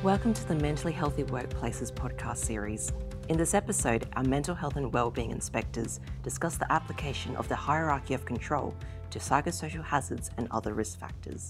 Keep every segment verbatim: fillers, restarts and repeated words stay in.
Welcome to the Mentally Healthy Workplaces podcast series. In this episode, our mental health and wellbeing inspectors discuss the application of the hierarchy of control to psychosocial hazards and other risk factors.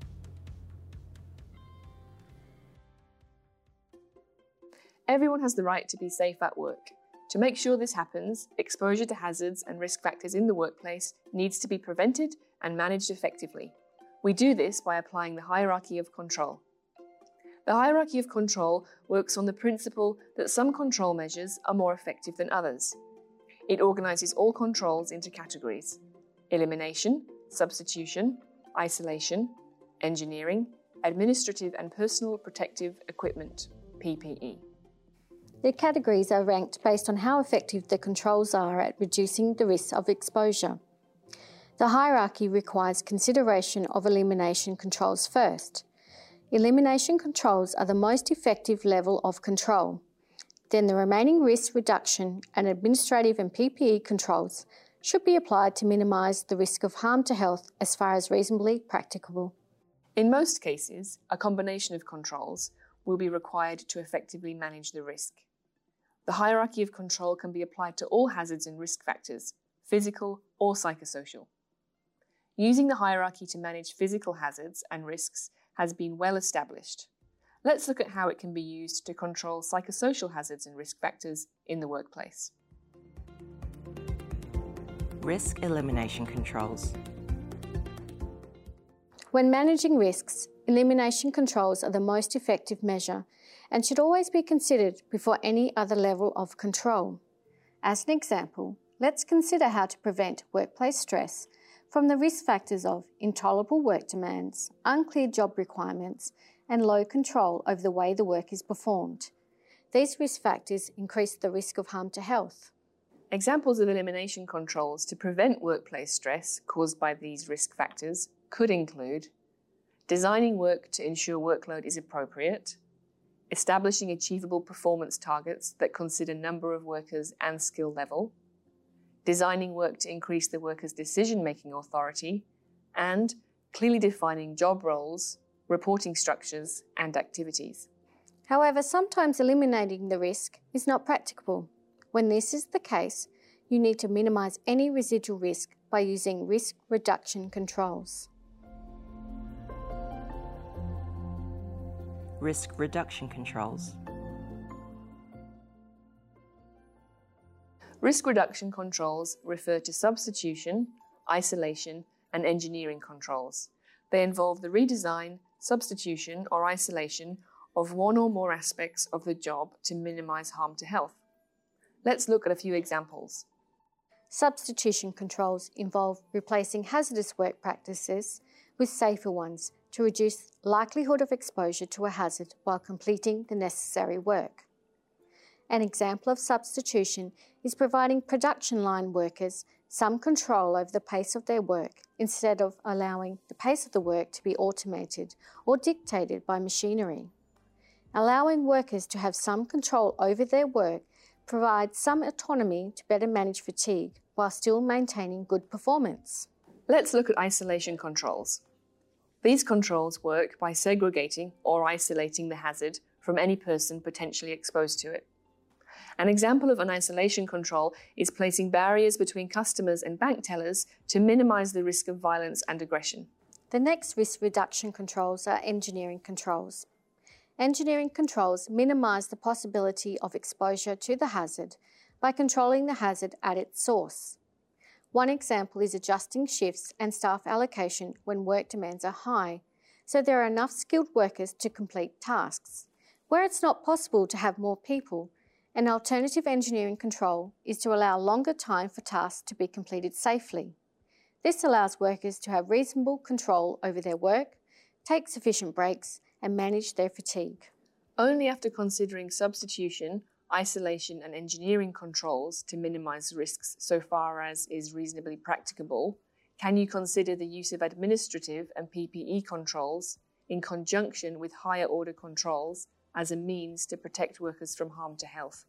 Everyone has the right to be safe at work. To make sure this happens, exposure to hazards and risk factors in the workplace needs to be prevented and managed effectively. We do this by applying the hierarchy of control. The hierarchy of control works on the principle that some control measures are more effective than others. It organises all controls into categories: elimination, substitution, isolation, engineering, administrative and personal protective equipment, P P E. The categories are ranked based on how effective the controls are at reducing the risk of exposure. The hierarchy requires consideration of elimination controls first. Elimination controls are the most effective level of control. Then the remaining risk reduction and administrative and P P E controls should be applied to minimise the risk of harm to health as far as reasonably practicable. In most cases, a combination of controls will be required to effectively manage the risk. The hierarchy of control can be applied to all hazards and risk factors, physical or psychosocial. Using the hierarchy to manage physical hazards and risks has been well established. Let's look at how it can be used to control psychosocial hazards and risk factors in the workplace. Risk elimination controls. When managing risks, elimination controls are the most effective measure and should always be considered before any other level of control. As an example, let's consider how to prevent workplace stress from the risk factors of intolerable work demands, unclear job requirements, and low control over the way the work is performed. These risk factors increase the risk of harm to health. Examples of elimination controls to prevent workplace stress caused by these risk factors could include designing work to ensure workload is appropriate, establishing achievable performance targets that consider number of workers and skill level, designing work to increase the worker's decision-making authority, and clearly defining job roles, reporting structures, and activities. However, sometimes eliminating the risk is not practicable. When this is the case, you need to minimise any residual risk by using risk reduction controls. Risk reduction controls. Risk reduction controls refer to substitution, isolation, and engineering controls. They involve the redesign, substitution, or isolation of one or more aspects of the job to minimize harm to health. Let's look at a few examples. Substitution controls involve replacing hazardous work practices with safer ones to reduce likelihood of exposure to a hazard while completing the necessary work. An example of substitution is providing production line workers some control over the pace of their work instead of allowing the pace of the work to be automated or dictated by machinery. Allowing workers to have some control over their work provides some autonomy to better manage fatigue while still maintaining good performance. Let's look at isolation controls. These controls work by segregating or isolating the hazard from any person potentially exposed to it. An example of an isolation control is placing barriers between customers and bank tellers to minimize the risk of violence and aggression. The next risk reduction controls are engineering controls. Engineering controls minimize the possibility of exposure to the hazard by controlling the hazard at its source. One example is adjusting shifts and staff allocation when work demands are high, so there are enough skilled workers to complete tasks. Where it's not possible to have more people, an alternative engineering control is to allow longer time for tasks to be completed safely. This allows workers to have reasonable control over their work, take sufficient breaks, and manage their fatigue. Only after considering substitution, isolation, and engineering controls to minimize risks so far as is reasonably practicable, can you consider the use of administrative and P P E controls in conjunction with higher order controls as a means to protect workers from harm to health.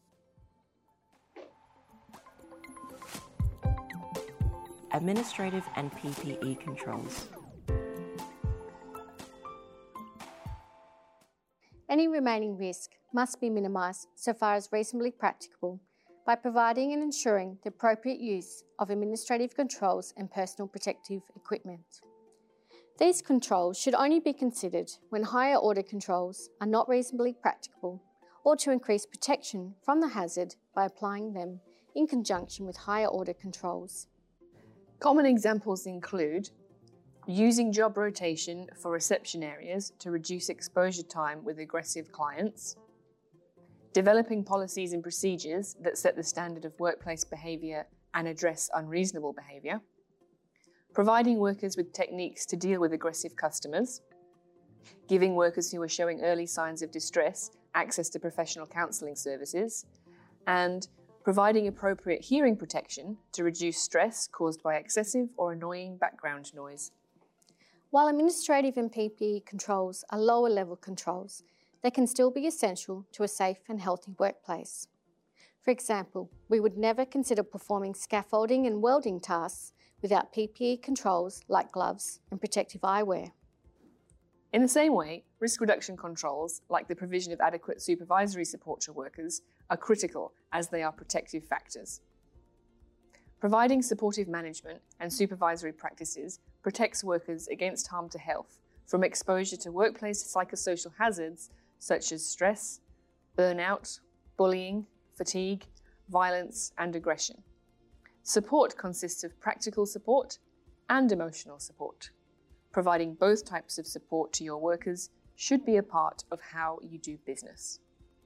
Administrative and P P E controls. Any remaining risk must be minimised so far as reasonably practicable by providing and ensuring the appropriate use of administrative controls and personal protective equipment. These controls should only be considered when higher order controls are not reasonably practicable, or to increase protection from the hazard by applying them in conjunction with higher order controls. Common examples include using job rotation for reception areas to reduce exposure time with aggressive clients, developing policies and procedures that set the standard of workplace behaviour and address unreasonable behaviour, providing workers with techniques to deal with aggressive customers, giving workers who are showing early signs of distress access to professional counselling services, and providing appropriate hearing protection to reduce stress caused by excessive or annoying background noise. While administrative and P P E controls are lower level controls, they can still be essential to a safe and healthy workplace. For example, we would never consider performing scaffolding and welding tasks without P P E controls like gloves and protective eyewear. In the same way, risk reduction controls, like the provision of adequate supervisory support to workers, are critical as they are protective factors. Providing supportive management and supervisory practices protects workers against harm to health from exposure to workplace psychosocial hazards such as stress, burnout, bullying, fatigue, violence, and aggression. Support consists of practical support and emotional support. Providing both types of support to your workers should be a part of how you do business.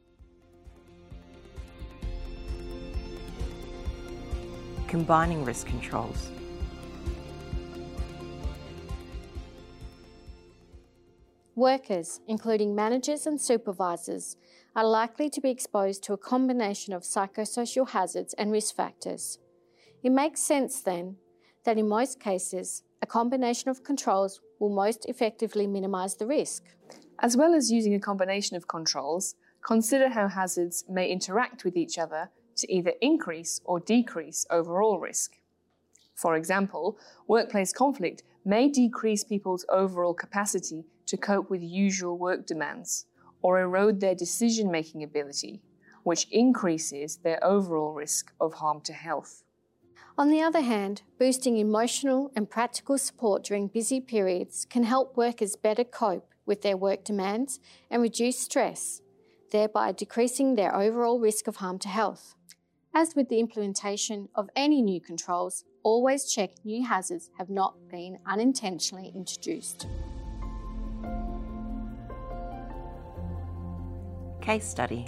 Combining risk controls. Workers, including managers and supervisors, are likely to be exposed to a combination of psychosocial hazards and risk factors. It makes sense then that in most cases, a combination of controls will most effectively minimise the risk. As well as using a combination of controls, consider how hazards may interact with each other to either increase or decrease overall risk. For example, workplace conflict may decrease people's overall capacity to cope with usual work demands, or erode their decision-making ability, which increases their overall risk of harm to health. On the other hand, boosting emotional and practical support during busy periods can help workers better cope with their work demands and reduce stress, thereby decreasing their overall risk of harm to health. As with the implementation of any new controls, always check new hazards have not been unintentionally introduced. Case study.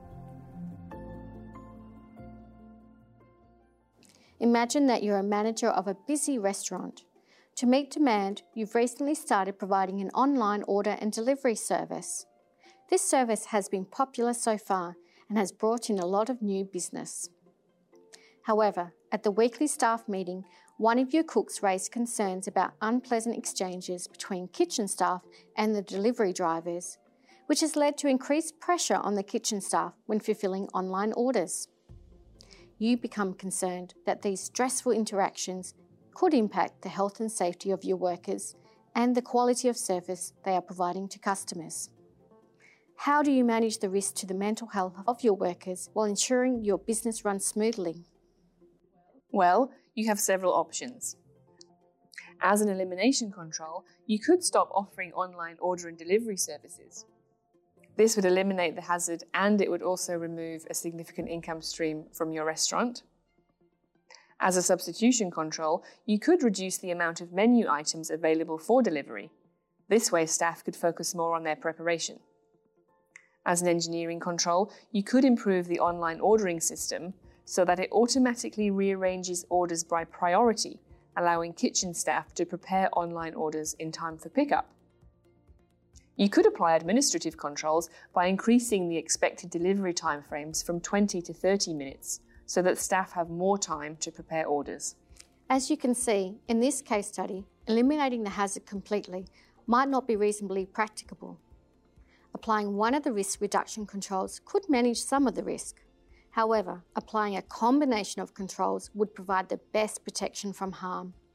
Imagine that you're a manager of a busy restaurant. To meet demand, you've recently started providing an online order and delivery service. This service has been popular so far and has brought in a lot of new business. However, at the weekly staff meeting, one of your cooks raised concerns about unpleasant exchanges between kitchen staff and the delivery drivers, which has led to increased pressure on the kitchen staff when fulfilling online orders. You become concerned that these stressful interactions could impact the health and safety of your workers and the quality of service they are providing to customers. How do you manage the risk to the mental health of your workers while ensuring your business runs smoothly? Well, you have several options. As an elimination control, you could stop offering online order and delivery services. This would eliminate the hazard, and it would also remove a significant income stream from your restaurant. As a substitution control, you could reduce the amount of menu items available for delivery. This way, staff could focus more on their preparation. As an engineering control, you could improve the online ordering system so that it automatically rearranges orders by priority, allowing kitchen staff to prepare online orders in time for pickup. You could apply administrative controls by increasing the expected delivery timeframes from twenty to thirty minutes so that staff have more time to prepare orders. As you can see, in this case study, eliminating the hazard completely might not be reasonably practicable. Applying one of the risk reduction controls could manage some of the risk. However, applying a combination of controls would provide the best protection from harm.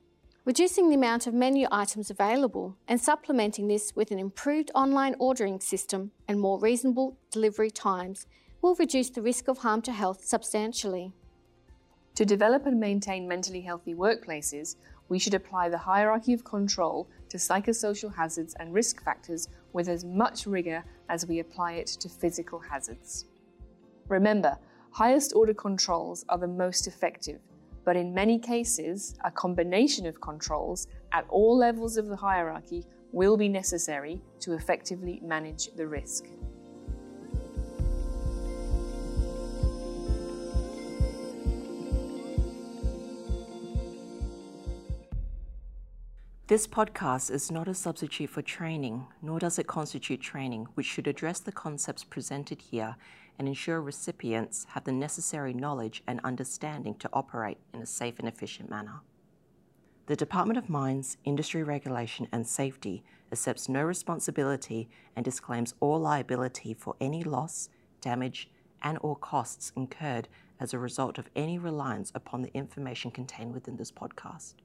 Reducing the amount of menu items available and supplementing this with an improved online ordering system and more reasonable delivery times will reduce the risk of harm to health substantially. To develop and maintain mentally healthy workplaces, we should apply the hierarchy of control to psychosocial hazards and risk factors with as much rigour as we apply it to physical hazards. Remember, highest order controls are the most effective, but in many cases, a combination of controls at all levels of the hierarchy will be necessary to effectively manage the risk. This podcast is not a substitute for training, nor does it constitute training, which should address the concepts presented here and ensure recipients have the necessary knowledge and understanding to operate in a safe and efficient manner. The Department of Mines, Industry Regulation and Safety accepts no responsibility and disclaims all liability for any loss, damage, and or costs incurred as a result of any reliance upon the information contained within this podcast.